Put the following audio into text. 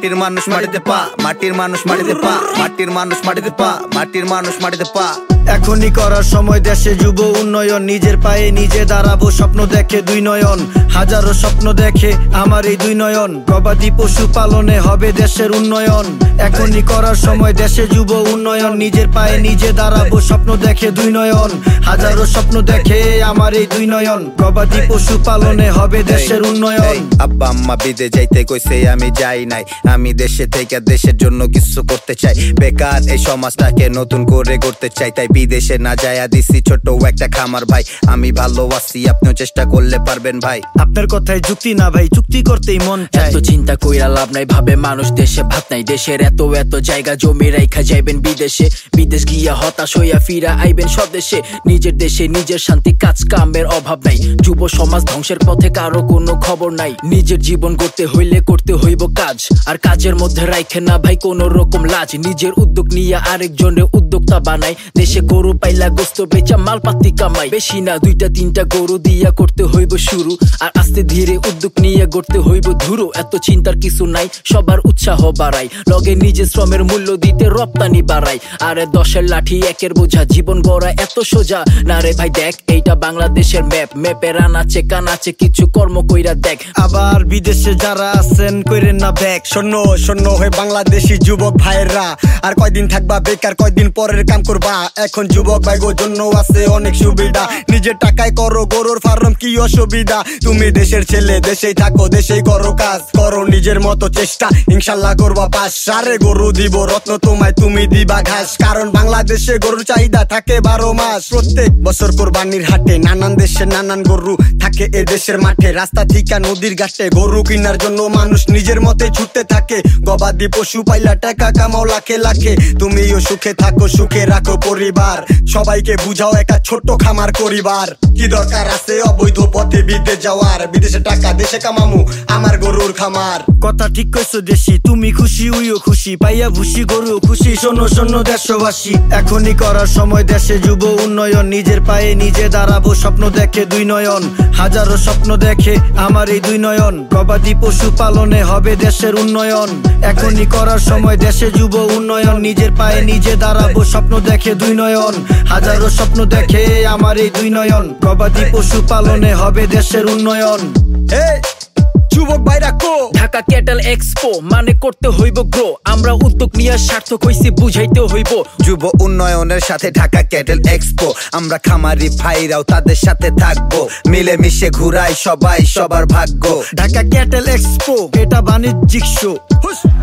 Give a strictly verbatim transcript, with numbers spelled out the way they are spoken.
মাটির মানুষ মাটিতে পা, মাটির মানুষ মাটিতে পা, মাটির মানুষ মাটিতে পা, মাটির মানুষ মাটিতে পা। এখনই করার সময় দেশে যুব উন্নয়ন, নিজের পায়ে নিজে দাঁড়াবো স্বপ্ন দেখে দুই নয়ন, হাজারো স্বপ্ন দেখে আমার এই দুই নয়ন, গবাদি পশু পালনে হবে দেশের উন্নয়ন। এখনই করার সময় দেশে যুব উন্নয়ন, নিজের পায়ে নিজে দাঁড়াবো স্বপ্ন দেখে দুই নয়ন, হাজারো স্বপ্ন দেখে আমার এই দুই নয়ন, গবাদি পশু পালনে হবে দেশের উন্নয়ন। আব্বা আম্মা বিদে যাইতে কইছে আমি যাই নাই, আমি দেশে থেকে দেশের জন্য কিছু করতে চাই, বেকার এই সমাজটাকে নতুন করে করতে চাই, তাই বিদেশে না যায়া দিছি ছোট একটা খামার ভাই, আমি ভালো আছি আপনিও চেষ্টা করলে পারবেন ভাই। আপনার কথায় যুক্তি না ভাই, চুক্তি করতেই মন চায়। এত চিন্তা কইরা লাভ নাই, ভাবে মানুষ দেশে ভাত নাই, দেশের এত এত জায়গা জমি রাইখা যাইবেন বিদেশে, বিদেশ গিয়া হতাশ হইয়া ফিরা আইবেন স্বদেশে, নিজের দেশে নিজের শান্তি কাজ কামের অভাব নাই, যুব সমাজ ধ্বংসের পথে কারো কোনো খবর নাই, নিজের জীবন করতে হইলে করতে হইব কাজ, আর কাজের মধ্যে রাইখে না ভাই কোন রকম লাজ, নিজের উদ্যোগ নিয়ে আরেকজনের উদ্যোক্তা বানাই, দেশে গরু পাইলা গোস্ত বেচা মালপাতি কামাই, বেশি না দুইটা তিনটা গরু দিয়া করতে হইব শুরু, আর আস্তে ধীরে উদ্যোগ নিয়ে গড়তে হইব ধুরো, এত চিন্তার কিছু নাই সবার উৎসাহ বাড়াই, লগে নিজের শ্রমের মূল্য দিতে রপ্তানি বাড়াই, আরে দশের লাঠি একের বোঝা জীবন গড়া এত সোজা না রে ভাই, দেখ এইটা বাংলাদেশের ম্যাপ, ম্যাপের আনাচে কানাচে কিছু কর্ম কইরা দেখ। আবার বিদেশে যারা আছেন কইরেন না ব্যাক, শূন্য শূন্য হয়ে বাংলাদেশি যুবক ভাইয়েরা, আর কয়দিন থাকবা বেকার, কয়দিন পরের কাম করবা, এখন যুবক ভাইগোর জন্য আছে অনেক সুবিধা, নিজের টাকায় করো গরুর ফার্ম কি অসুবিধা, তুমি দেশের ছেলে দেশেই থাকো দেশেই করো কাজ, করো নিজের মতো চেষ্টা ইনশাল্লাহ করবা পাস, সারে গরু দিব রত্ন তোমায় তুমি দিবা ঘাস, কারণ বাংলাদেশে গরুর চাহিদা থাকে বারো মাস, প্রত্যেক বছর কোরবানির হাটে নানান দেশে নানান গরু থাকে এ দেশের মাঠে, রাস্তা থিকা নদীর ঘাটে গরু কেনার জন্য মানুষ নিজের মতে ছুটতে থাকে, গবাদি পশু পাইলা টাকা কামাও লাখে লাখে, তুমিও সুখে থাকো সুখে রাখো পরিবার, সবাইকে বুঝাও একটা ছোট্ট খামার করিবার, কি দরকার আছে অবৈধ পথে বিদেশ যাওয়ার, বিদেশে টাকা দেশে কামামু আমার গরুর খামার। কথা ঠিক কইছো দেশি, তুমি খুশি উইও খুশি, পাইয়া ভুসি গরু খুশি, শোনো শোনো দেশবাসী, এখনই করার সময় দেশে যুব উন্নয়ন, নিজের পায়ে নিজে দাঁড়াবো স্বপ্ন দেখে দুই নয়ন, হাজারো স্বপ্ন দেখে আমার এই দুই নয়ন, গবাদি পশু পালনে হবে দেশের উন্নয়ন। এখনই করার সময় দেশে যুব উন্নয়ন, নিজের পায়ে নিজে দাঁড়াবো স্বপ্ন দেখে দুই নয়ন, হাজারো স্বপ্ন দেখে আমার এই দুই নয়ন, গবাদি পশু পালনে হবে দেশের উন্নয়ন। এই যুবক ভাইরা কো, ঢাকা ক্যাটেল এক্সপো মানে করতে হইব গ্রো, আমরা উদ্যোগ নিয়ে সার্থক হইছি বুঝাইতে হইব, যুব উন্নয়নের সাথে ঢাকা ক্যাটেল এক্সপো, আমরা খামারি ভাইরাও তাদের সাথে থাকবো, মিলে মিশে ঘুরাই সবাই সবার ভাগ্য। ঢাকা ক্যাটেল এক্সপো এটা বাণিজ্যিক শো।